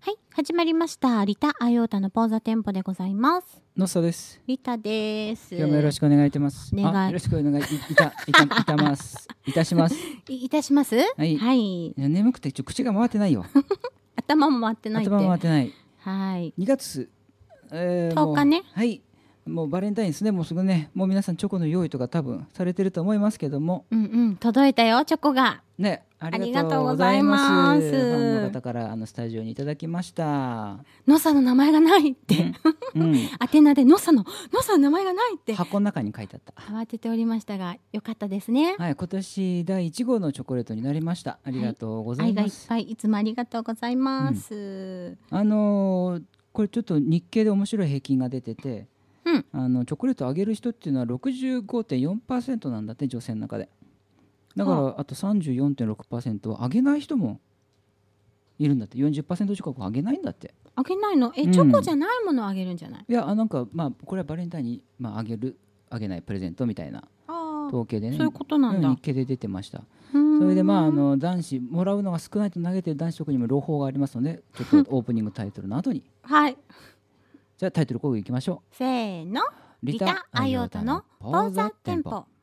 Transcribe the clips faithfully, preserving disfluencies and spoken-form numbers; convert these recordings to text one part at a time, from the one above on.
はい、始まりました。リタ・アイオータのポーザテンポでございます。 のっさです。 リタです。 今日もよろしくお願いいたします。 お願いあ、よろしくお願いいいたいたいたますいたします。 い、いたします。 はい。 はい。 いや眠くてちょ口が回ってないよ。 頭も回ってないって。 頭も回ってない。 はい。 にがつ、えー、 とおかね。 はい。もうバレンタインですね。もうすぐね。もう皆さんチョコの用意とか多分されてると思いますけども。 うんうん。届いたよチョコが。 ね。ありがとうございます。 ありがとうございます。 ファンの方からあのスタジオにいただきました。 のさの名前がないって。うん。宛名でのさののさの名前がないって。 箱の中に書いてあった。 慌てておりましたが、よかったですね。 はい。今年だいいち号のチョコレートになりました。ありがとうございます。 はい、愛がいっぱいいつもありがとうございます。 うん、あのー、これちょっと日経で面白い平均が出てて。うん、あのチョコレートをあげる人っていうのは ろくじゅうごてんよんパーセント なんだって、女性の中で。だからあと さんじゅうよんてんろくパーセント はあげない人もいるんだって。 よんじゅっパーセント 近くあげないんだって。 あげないの？え、チョコじゃないものをあげるんじゃない？ いや、あなんかまあこれはバレンタインに、まあ、あげるあげないプレゼントみたいな統計でね。 そういうことなんだ。 日経で出てました。それでまああの男子もらうのが少ないと投げてる男子特にも朗報がありますので、ちょっとオープニングタイトルの後にはいじゃあタイトルコールいきましょう。 せーの、リタ・アイオータのポーザテンポ。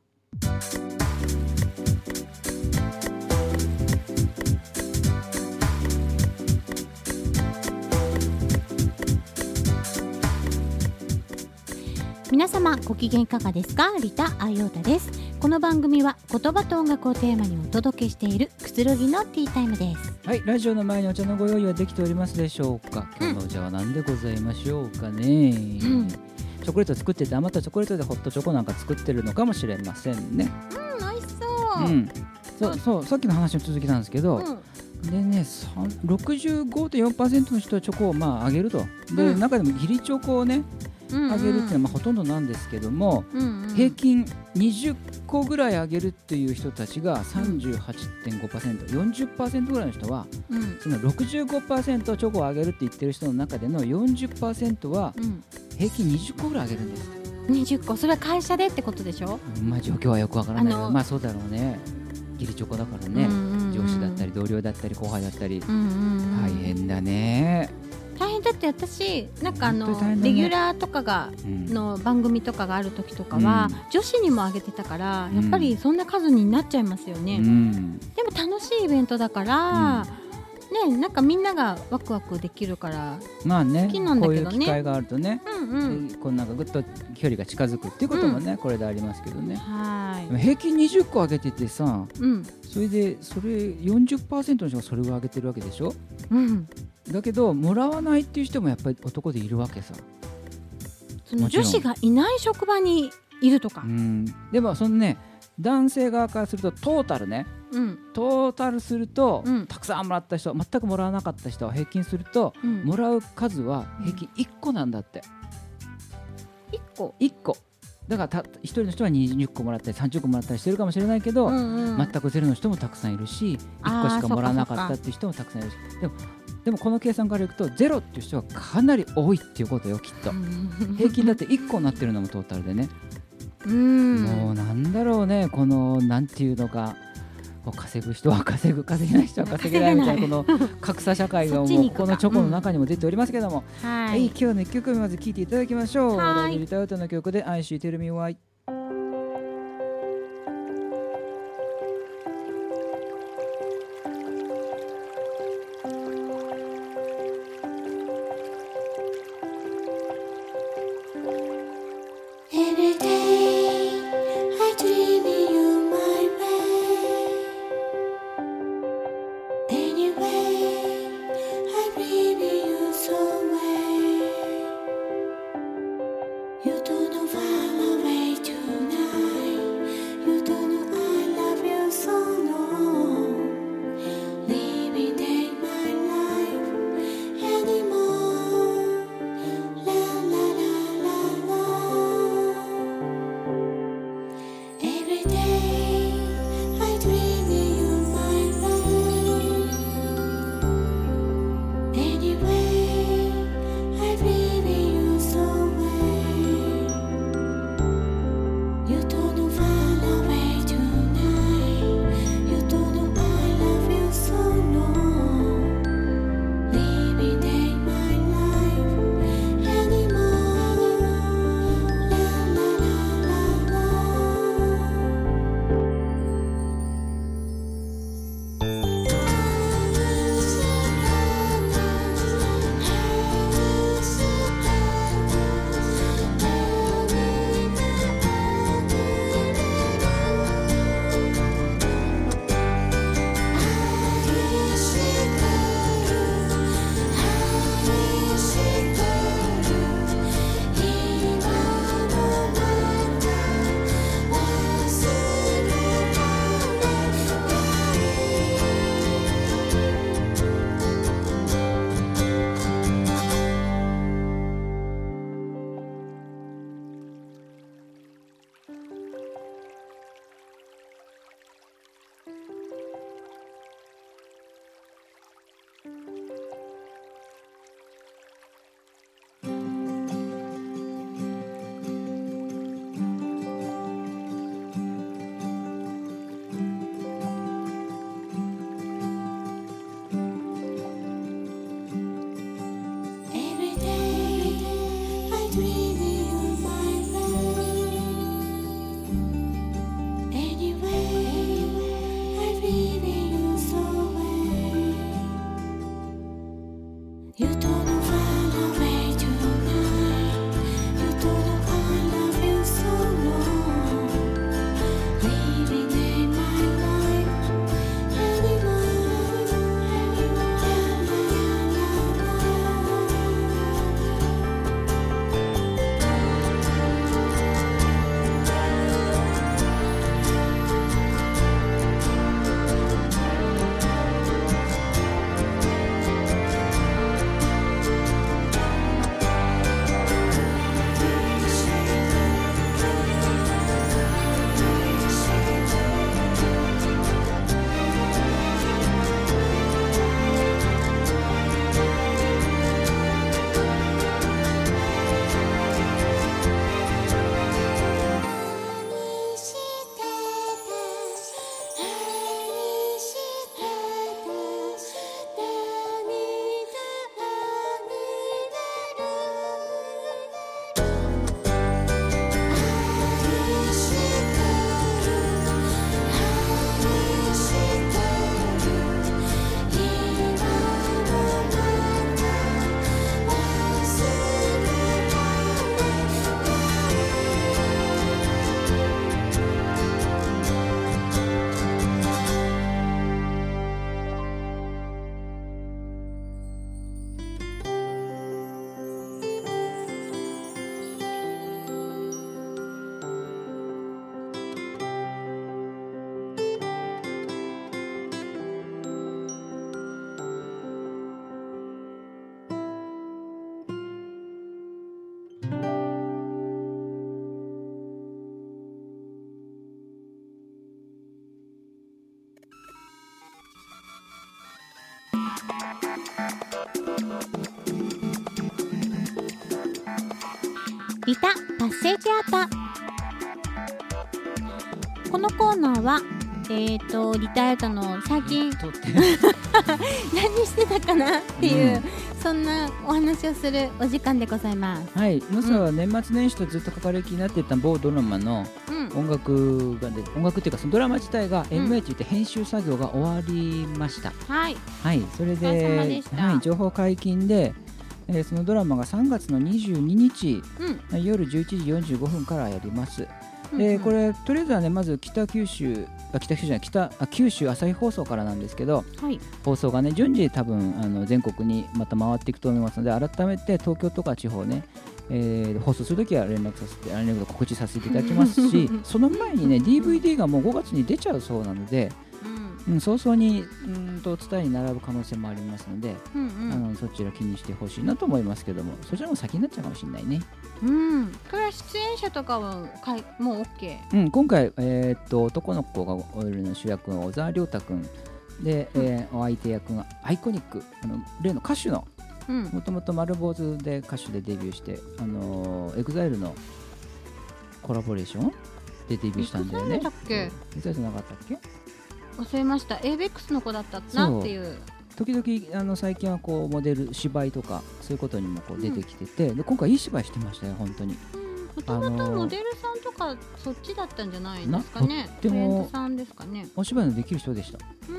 皆様ご機嫌いかがですか？リタ・アイオータです。この番組は言葉と音楽をテーマにお届けしているくつろぎのティータイムです。 はい、ラジオの前にお茶のご用意はできておりますでしょうか？今日のお茶は何でございましょうかね。うん、チョコレート作ってて余ったチョコレートでホットチョコなんか作ってるのかもしれませんね。 うん、美味しそう。 うん、そうそう、さっきの話の続きなんですけど、うん、でね ろくじゅうごてんよんパーセント の人はチョコをまああげると。で、うん、中でも義理チョコをねあげるっていうのはまあほとんどなんですけども、うんうん、平均にじゅっこぐらいあげるっていう人たちが さんじゅうはちてんごパーセント、よんじゅっパーセント ぐらいの人は、うん、その ろくじゅうごパーセント チョコをあげるって言ってる人の中での よんじゅっパーセント は平均にじゅっこぐらいあげるんです。 にじゅっこ、それは会社でってことでしょ？ まあ状況はよくわからないけど、まあそうだろうね。義理チョコだからね、うんうんうん、上司だったり同僚だったり後輩だったり、うんうんうん、大変だね。 大変だって。私なんかあの、ね、レギュラーとかが、うん、の番組とかがある時とかは、うん、女子にもあげてたから、やっぱりそんな数になっちゃいますよね、うん、でも楽しいイベントだから、うん、ね、なんかみんながワクワクできるからまあね、 好きなんだけどね、 こういう機会があるとね、 うんうん、 こうなんかぐっと距離が近づくっていうこともね、うん、これでありますけどね。 はい、 平均にじゅっこあげててさ、うん、それでそれ よんじゅっパーセント の人がそれをあげてるわけでしょ、うん、だけどもらわないっていう人もやっぱり男でいるわけさ。 その女子がいない職場にいるとか、 うん、でもそのね、男性側からするとトータルね、うん、トータルすると、うん、たくさんもらった人、全くもらわなかった人は平均すると、うん、もらう数は平均いっこなんだって、 うん、いっこいっこだからたひとりの人はにじゅっこもらったりさんじゅっこもらったりしてるかもしれないけど、うんうん、全くゼロの人もたくさんいるし、いっこしかもらわなかったっていう人もたくさんいるし、でもでもこの計算からいくとゼロっていう人はかなり多いっていうことよ、きっと。平均だっていっこになってるのもトータルでね。うん、もうなんだろうね、このなんていうのか、稼ぐ人は稼ぐ、稼げない人は稼げないみたいなこの格差社会がもうこのチョコの中にも出ておりますけども、うん、はい、今日のいっきょくめまず聴いていただきましょう。ラジオリタウトの曲で I See Tell Me Why。 You don't know far away. リタパッセージアート。このコーナーはえーとリタアートの最近何してたかなっていう、うん、そんなお話をするお時間でございます。 はい、のさは年末年始とずっと書かれ気になっていた某ドラマの音楽がで、うん、音楽っていうかそのドラマ自体が エムエイチ って編集作業が終わりました。 うん、はい、 はい、それで、はい、情報解禁で、えー、そのドラマがさんがつのにじゅうににち、うん、夜じゅういちじよんじゅうごふんからやります。でこれとりあえずはねまず北九州あ北九州じゃない北あ九州朝日放送からなんですけど、はい、放送がね順次多分あの全国にまた回っていくと思いますので改めて東京とか地方ね、えー、放送するときは連絡させて連絡告知させていただきますしその前にね ディーブイディー がもうごがつに出ちゃうそうなので、うん、早々にうんと伝えに並ぶ可能性もありますので、うんうん、あのそちら気にしてほしいなと思いますけどもそちらも先になっちゃうかもしれないね。 うん、これは出演者とかはかいもう OK、 うん、今回、えー、っと男の子がおるの主役の小沢亮太君で、うんえー、お相手役がアイコニックあの例の歌手のもともと丸坊主で歌手でデビューして、あのー、エグザイルのコラボレーションでデビューしたんだよね。 エグザイルだっけ？ エグザイルじゃなかったっけ？ 忘れました。 エーベックス の子だったなっていう。 時々あの最近はこうモデル芝居とかそういうことにもこう出てきてて、うん、で今回いい芝居してましたよ本当に。 もともとモデルさんとかそっちだったんじゃないですかね。タレントさんですかね。 お芝居のできる人でした。うん、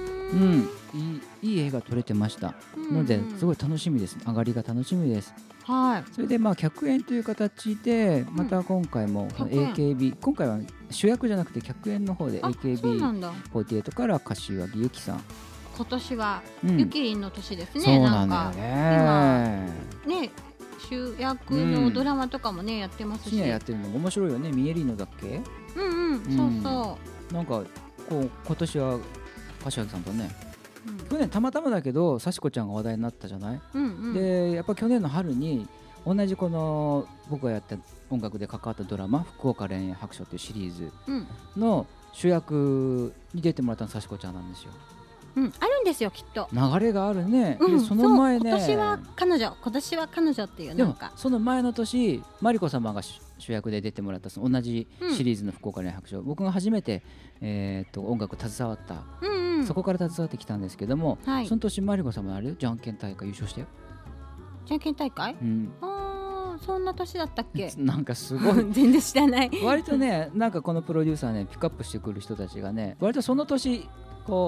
いい、いい映画撮れてましたのですごい楽しみです。上がりが楽しみです。 はい。 それでまあ客演という形でまた今回も エーケービー、うん、今回は主役じゃなくて客演の方で エーケービーフォーティーエイト から柏木由紀さん。 今年はゆきりんの年ですね。 そうなんだよね。 今ね主役のドラマとかもね、うん、やってますし。 深夜やってるの面白いよね。ミエリーノだっけ？ うんうん、うん、そうそう。 なんかこう今年は柏木さんとね、うん、去年たまたまだけど幸子ちゃんが話題になったじゃない？うんうん、でやっぱ去年の春に同じこの僕がやった音楽で関わったドラマ福岡恋愛白書っていうシリーズの主役に出てもらったの幸子ちゃんなんですよ。 うん、あるんですよきっと流れがあるね、うん、でその前ね今年は彼女今年は彼女っていうなんかでもその前の年マリコ様が主役で出てもらったその同じシリーズの福岡恋愛白書、うん、僕が初めて、えー、っと音楽携わった、うんうん、そこから携わってきたんですけども、はい、その年マリコ様あれよじゃんけん大会優勝したよ。 じゃんけん大会、うん、あそんな年だったっけ？ なんかすごい全然知らない割とねなんかこのプロデューサーねピックアップしてくる人たちがね割とその年こう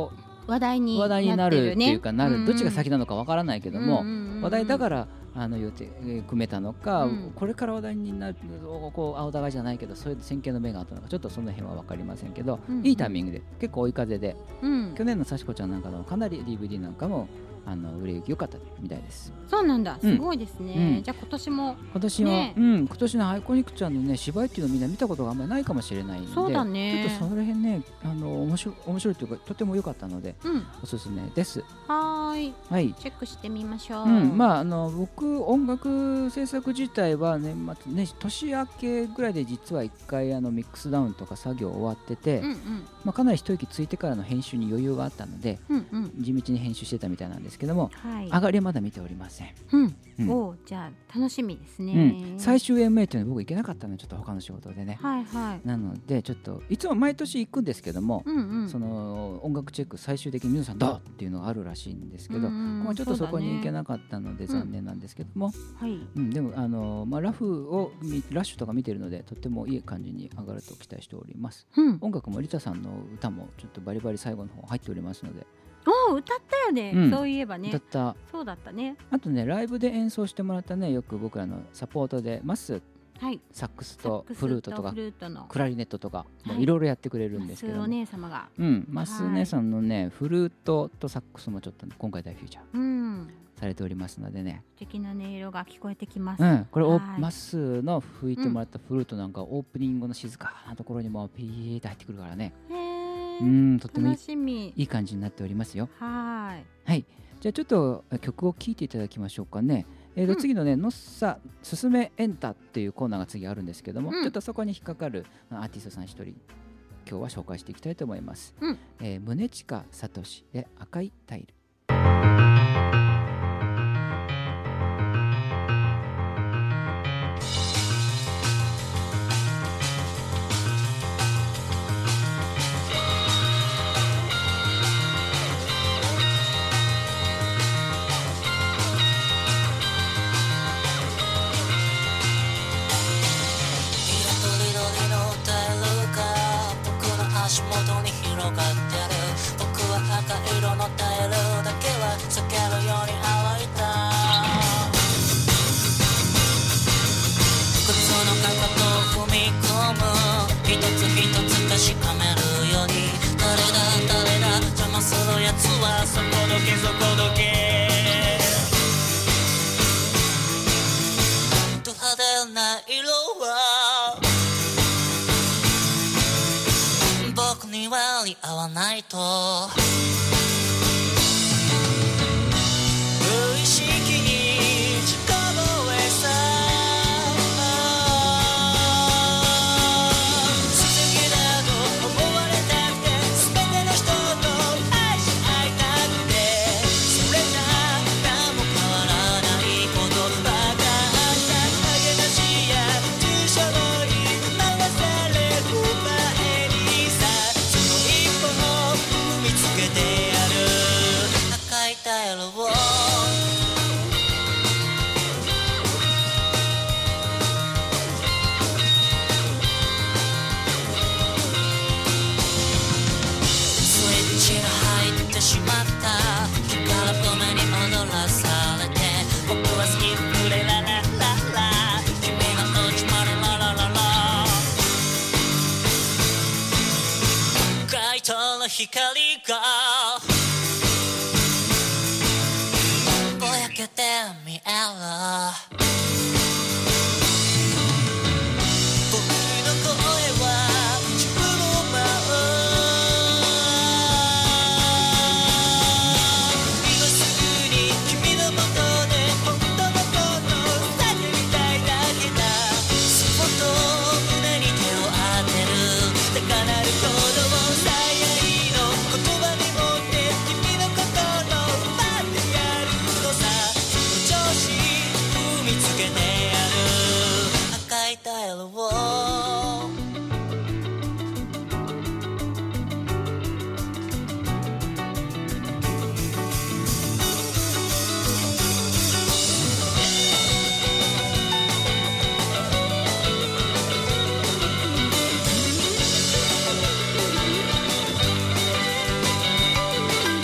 話題に話題になるっていうかなる、 うんうん、 どっちが先なのかわからないけども、 うんうんうん、 話題だからあの予定組めたのか、 うん、 これから話題になるこう青互いじゃないけどそういう先見の目があったのかちょっとその辺は分かりませんけど、うんうん、いいタイミングで結構追い風で、うん、去年のさしこちゃんなんかのかなり ディーブイディー なんかもあの売れ行き良かったみたいです。 そうなんだ、すごいですね、うん、じゃあ今年も今年は、ね、うん、今年のアイコニックちゃんのね芝居っていうのをみんな見たことがあんまりないかもしれないので、 そうだね、 ちょっとその辺ねあの面白い面白いというかとても良かったので、うん、おすすめです。 はい、 はい、 チェックしてみましょう。 うん、まああの僕音楽制作自体は年末ね年明けぐらいで実はいっかいあのミックスダウンとか作業終わってて、うんうん、まあ、かなり一息ついてからの編集に余裕があったので、うんうん、地道に編集してたみたいなんですけども、はい、上がりはまだ見ておりません。 うんうん、おじゃあ楽しみですね、 うん、最終 エムエー っていうのは僕行けなかったのでちょっと他の仕事でね、はいはい、なのでちょっといつも毎年行くんですけども、うんうん、その音楽チェック最終的に皆さんだっていうのがあるらしいんですけど、うんうん、ちょっとそこに行けなかったので残念なんですけども、うんはいうん、でもあの、まあ、ラフをラッシュとか見てるのでとってもいい感じに上がると期待しております、うん、音楽もリタさんの歌もちょっとバリバリ最後の方入っておりますので、 お歌ったよね、うん、そういえばね、 歌った。 そうだったね。 あとねライブで演奏してもらったね、よく僕らのサポートでマス、はい、サックスとフルートとかクラリネットとかいろいろやってくれるんですけど、 マスお姉様が、 うん、マスお姉さんのねフルートとサックスもちょっと、ね、今回大フィーチャー、うん、されておりますのでね、 素敵な音色が聞こえてきます、 うん、これマスの吹いてもらったフルートなんか、うん、オープニングの静かなところにもピーって入ってくるからね、うん、とってもい い, いい感じになっておりますよ。はい、はい、じゃあちょっと曲を聴いていただきましょうかね。えーとうん、次のね、のっさすすめエンタっていうコーナーが次あるんですけども、うん、ちょっとそこに引っかかるアーティストさん一人今日は紹介していきたいと思います。うん、えー、宗近聡で赤いタイル。 合わないと無意識に自己防衛さ素敵だと思われたくて全ての人と愛し合いたくてそれじゃ何も変わらないことばかあった励ましや注射に回される前にさ見つけてやる赤いタイルをスイッチが入ってしまった光る夢に踊らされて僕は好きフレララララ君のうちまでララララ街灯の光がぼやけて見える僕の声は自分を舞う今すぐに君のもとで本当のこと叫びたいだけだそっと胸に手を当てる高鳴る鼓動最愛の言葉に持って君のことの奪ってやるのさその調子踏みつけてやる赤いタイルを「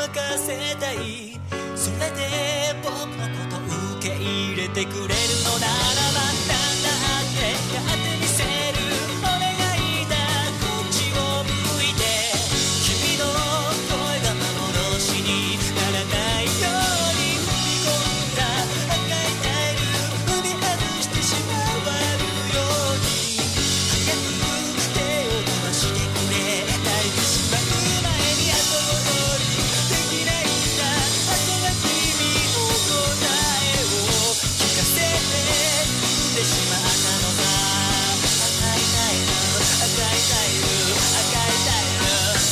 任せたい。それで僕のこと受け入れてくれるのならば、なんだってやってみせる。お願いだ、こっちを向いて。君の声が幻にならないように、踏み込んだ赤いタイル踏み外してしまわるように、早く手を伸ばしてくれ。泣いてしまう前に後戻りできないんだ。あとは君の答えを聞かせて産んでしまったのさ。赤いタイル赤いタイル赤いタイル。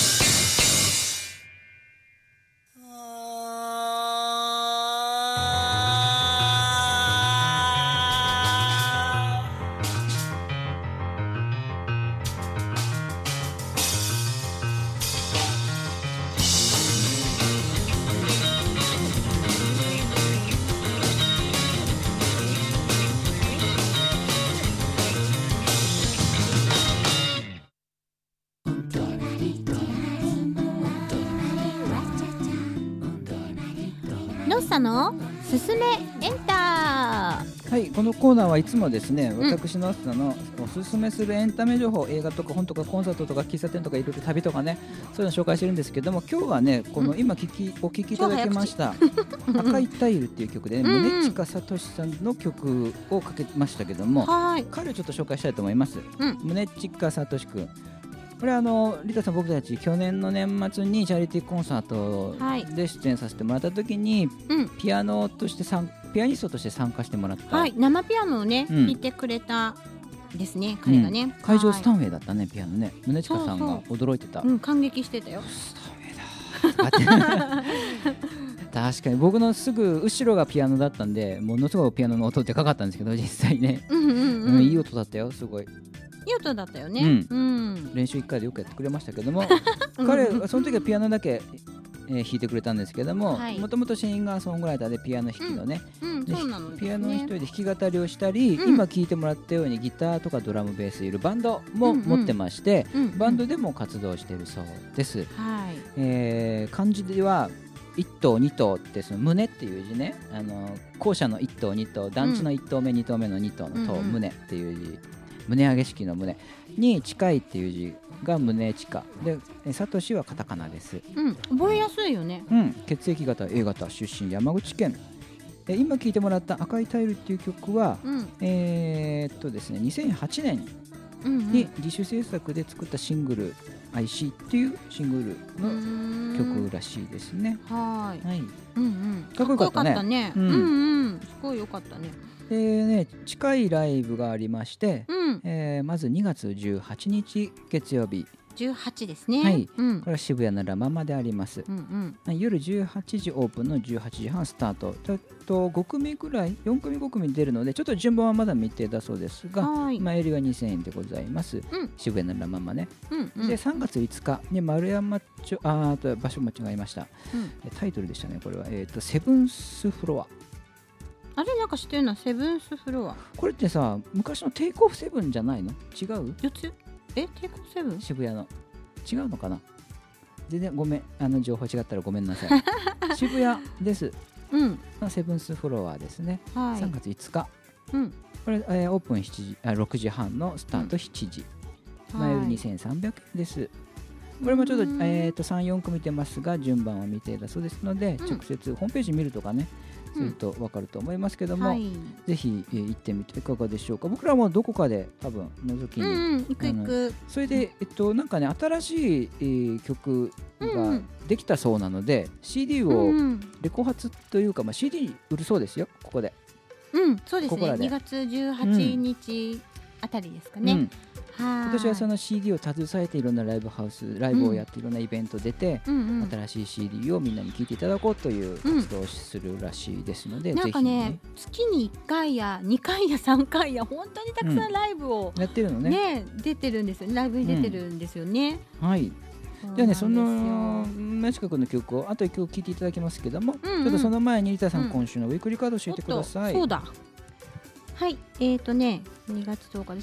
ロッサのすすめエンター。 はい、このコーナーはいつもですね、うん、私のロッサのおすすめするエンタメ情報、映画とか本とかコンサートとか喫茶店とかいろいろ旅とかね、そういうのを紹介してるんですけども、今日はね、この今聞き、お聞きいただきました赤いタイルっていう曲で、ね、宗近聡さんの曲をかけましたけども、彼をちょっと紹介したいと思います。宗近聡くん、これあのリタさん、僕たち去年の年末にチャリティーコンサートで出演させてもらった時に、はい、ピアノとして参ピアニストとして参加してもらった、 はい、生ピアノをね、うん、弾いてくれたですね、彼がね、うん、 会場スタンウェイだったね、ピアノね。宗近さんが驚いてた。 そうそう、うん、感激してたよ。 スタンウェイだ確かに僕のすぐ後ろがピアノだったんで、ものすごくピアノの音でかかったんですけど、実際ね、うんうんうんうん、いい音だったよ、すごい。 いい音だったよね、うんうん、 練習いっかいでよくやってくれましたけども彼その時はピアノだけ、えー、弾いてくれたんですけども、もともとシンガーソングライターでピアノ弾きのね、うんうん、そうなのですね、ピアノ一人で弾き語りをしたり、うん、今聴いてもらったようにギターとかドラムベースいるバンドも持ってまして、うんうん、バンドでも活動しているそうです、はい、えー、漢字ではいち頭に頭ってその胸っていう字ね、あの後者のいち頭に頭、団地のいち頭目、うん、に頭目のに頭の頭、うんうん、胸っていう字、胸上げ式の胸に近いっていう字が宗近で、サトシはカタカナです、 うん、覚えやすいよね、 うん、血液型 A 型、出身山口県。で今聴いてもらった赤いタイルっていう曲は、うん、えー、っとですねにせんはちねんに自主制作で作ったシングル アイシー っていうシングルの曲らしいですね。はい、はい、うんうん、かっこよかったね。かっこよかったね、うんうん、すごいよかったね。でね、近いライブがありまして、うん、えー、まずにがつじゅうはちにち月曜日じゅうはちですね、 はい、うん、これは渋谷のラママであります、うんうん、夜じゅうはちじオープンのじゅうはちじはんスタート。ちょっとごくみぐらいよんくみごくみ出るので、ちょっと順番はまだ未定だそうですが、前売りはにせんえんでございます、うん、渋谷のラママね、うんうん、でさんがついつかに丸山町、ああと場所間違えました、うん、タイトルでしたね、これは、えーと、セブンスフロア。 あれなんか知ってるのはセブンスフロア。 これってさ、昔のテイクオフセブンじゃないの？違う？ よっつ？え、テイクオフセブン？ 渋谷の違うのかな。全然ごめん、あの情報違ったらごめんなさい渋谷です、うん、セブンスフロアですね、はい、さんがついつか、うん、これ、えー、オープンしちじ、あろくじはんのスタートしちじ、うん、前売りにせんさんびゃくえんです。これもちょっと、えー、とさん、よんく見てますが順番は未定だそうですので、うん、直接ホームページ見るとかねすると分かると思いますけども、うん、はい、ぜひ、えー、行ってみていかがでしょうか。僕らもどこかで多分覗きに、うんうん、行く行く。それで、えっと、なんかね新しい、えー、曲ができたそうなので、うん、シーディー をレコ発というか、まあ、シーディー 売るそうですよ、ここで。 うん、そうですね、にがつじゅうはちにちあたりですかね、うん、 今年はその シーディー を携えていろんなライブハウスライブをやっていろんなイベント出て、うんうんうん、新しい シーディー をみんなに聴いていただこうという活動をするらしいですので、うん、 なんかね、月にいっかいやにかいやさんかいや本当にたくさんライブを、 うん、やってるのね、 ね、出てるんですよ、ライブに出てるんですよね、 うん、はい。じゃあね、その宗近君の曲をあといっきょく聴いていただきますけども、うんうん、ちょっとその前にリタさん、うん、今週のウィークリーカード教えてください。 そうだ、はい、えーとねにがつとおかでしょ。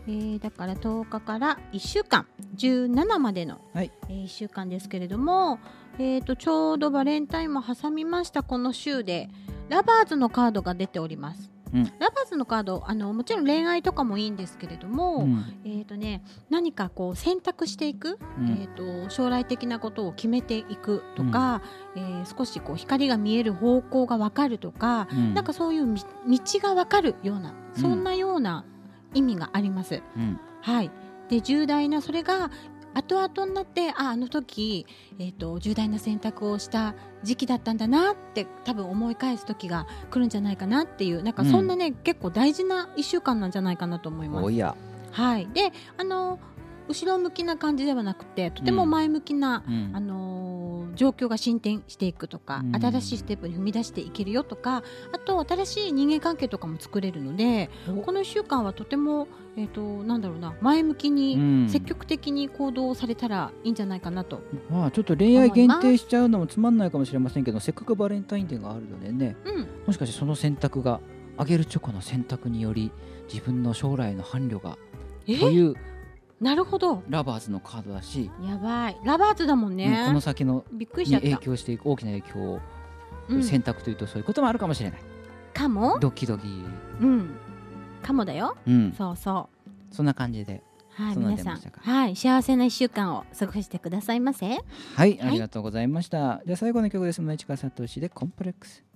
えー、だからとおかからいっしゅうかんじゅうしちまでの、 はいえー、いっしゅうかんですけれども、えー、とちょうどバレンタインも挟みましたこの週でラバーズのカードが出ております、うん、ラバーズのカードあのもちろん恋愛とかもいいんですけれども、うんえーとね、何かこう選択していく、うんえー、と将来的なことを決めていくとか、うんえー、少しこう光が見える方向が分かるとか、うん、なんかそういう道が分かるようなそんなような意味があります、うんはい、で重大なそれが後々になってあ、あの時、えーと、重大な選択をした時期だったんだなって多分思い返す時が来るんじゃないかなっていうなんかそんなね、うん、結構大事ないっしゅうかんなんじゃないかなと思います。 おや、 はい、であの後ろ向きな感じではなくてとても前向きな、うんあのー、状況が進展していくとか、うん、新しいステップに踏み出していけるよとかあと新しい人間関係とかも作れるのでこのいっしゅうかんはとても、えーと、なんだろうな前向きに積極的に行動されたらいいんじゃないかなと、 うんまあ、ちょっと恋愛限定しちゃうのもつまんないかもしれませんけどせっかくバレンタインデーがあるのでね、うん、もしかしてその選択があげるチョコの選択により自分の将来の伴侶がというなるほどラバーズのカードだしやばいラバーズだもんね、 うん、この先のびっくりしちゃったに影響していく大きな影響を、うん、選択というとそういうこともあるかもしれないかもドキドキうんかもだよ、うん、そうそうそんな感じではい皆さん、はい、幸せないっしゅうかんを過ごしてくださいませ。 はい、ありがとうございました、はい、じゃあ最後の曲です市川聡でコンプレックス。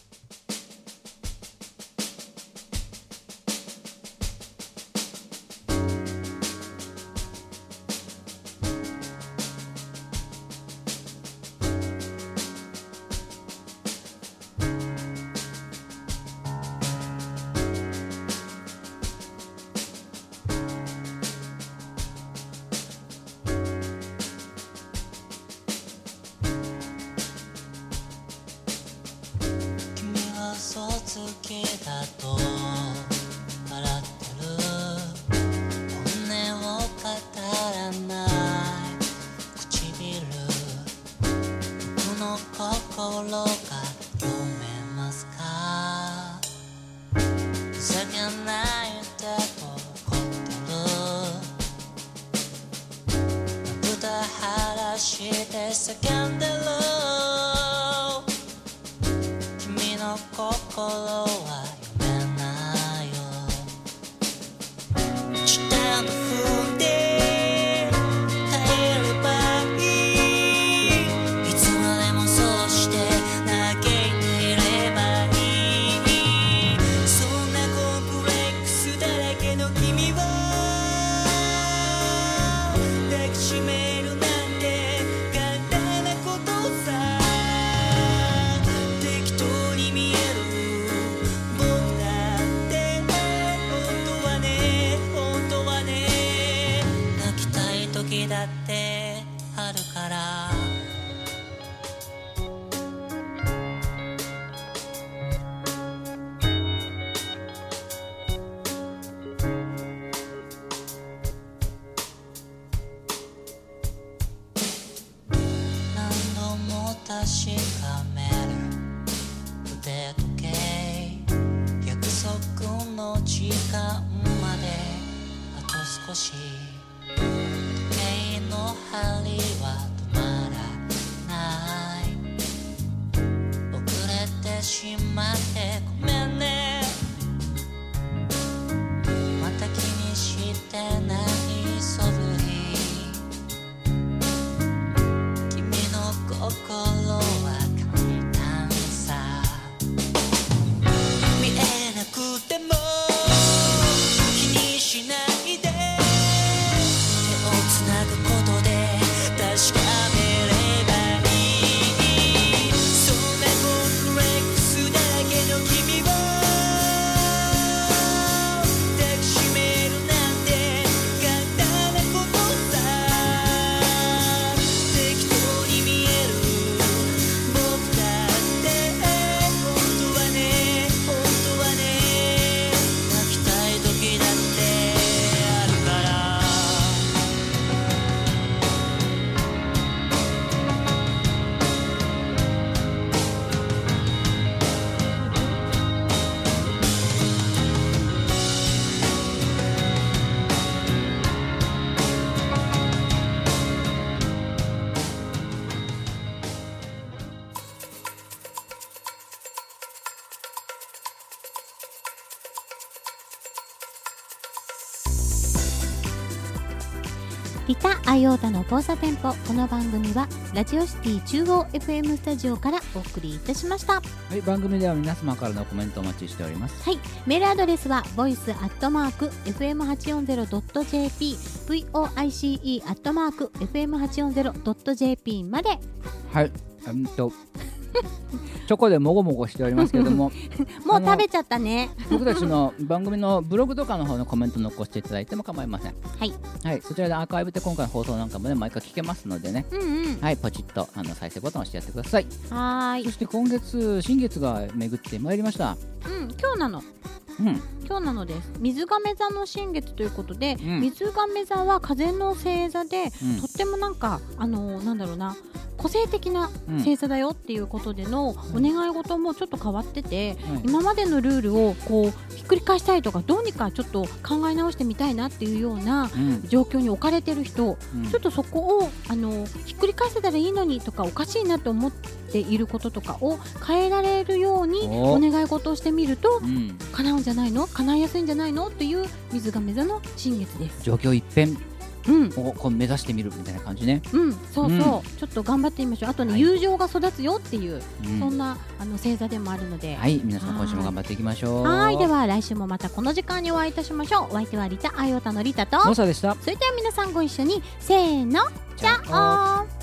叫んでる君の心は読めないよ下の踏んで耐えればいいいつまでもそうして嘆いていればいいそんなコンプレックスだらけの君を抱きしめるだってあるから何度も確かめる腕時計約束の時間まであと少し針は止まらない遅れてしまってごめんねまた気にしてない素振り君の心は簡単さ見えなくても気にしないでつなぐことで確かめればいいそんなコンプレックスだらけの君を抱きしめるなんて簡単なことさ適当に見えるリタ・アイオータの交差店舗。この番組はラジオシティ中央 エフエム スタジオからお送りいたしました。 はい、番組では皆様からのコメントお待ちしております。 はい、メールアドレスは ボイス アットマーク エフエムはちよんゼロ ドット ジェーピー ブイオーアイシーイー アットマーク エフエムはちよんゼロ ドット ジェーピー まで。 はい、うんとチョコでもごもごしておりますけどももう食べちゃったね。 僕たちの番組のブログとかの方のコメント残していただいても構いません。 はい、 はい、そちらでアーカイブで今回の放送なんかもね毎回聞けますのでね、うんうん、はい、ポチッとあの再生ボタンを押してやってください。 はい、 そして今月新月が巡ってまいりました。 うん、今日なの、うん、今日なのです。水亀座の新月ということで、うん、水亀座は風の星座で、うん、とってもなんかあのー、なんだろうな個性的な星座だよっていうことでのお願い事もちょっと変わってて、うん、今までのルールをこうひっくり返したいとかどうにかちょっと考え直してみたいなっていうような状況に置かれてる人、うん、ちょっとそこをあのひっくり返せたらいいのにとかおかしいなと思っていることとかを変えられるようにお願い事をしてみると、うん、叶うんじゃないの、叶いやすいんじゃないのっていう水亀座の新月です。 状況一変うん、をこう目指してみるみたいな感じね。 うん、そうそう、うん、ちょっと頑張ってみましょう。あとね、はい、友情が育つよっていう、うん、そんなあの星座でもあるので、 はい、皆さん今週も頑張っていきましょう。 はい、では来週もまたこの時間にお会いいたしましょう。お相手はリタ・アイオタのリタとモサでした。 それでは皆さんご一緒にせーの、じゃあ。